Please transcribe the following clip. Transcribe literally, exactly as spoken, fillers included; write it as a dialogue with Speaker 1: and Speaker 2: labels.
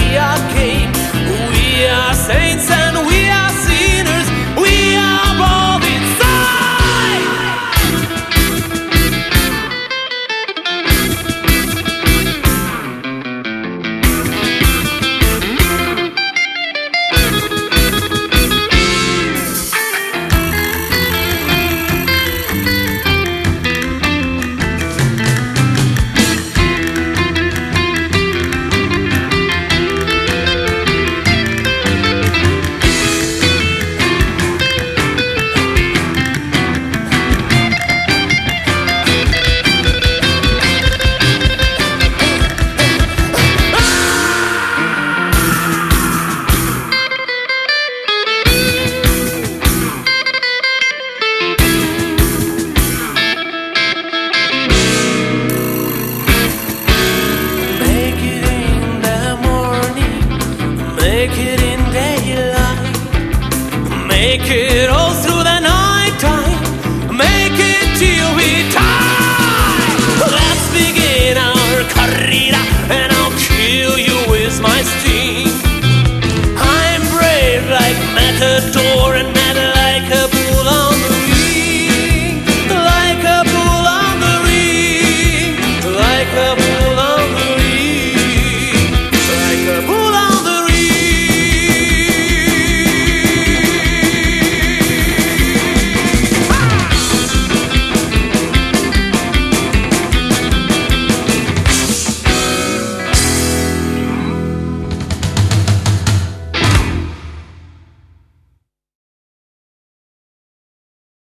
Speaker 1: we are king, we are saints and we are sinners, we are both inside. Make it in daylight, make it all through the night time, make it till we die. Let's begin our corrida, and I'll kill you with my sting. I'm brave like Matador.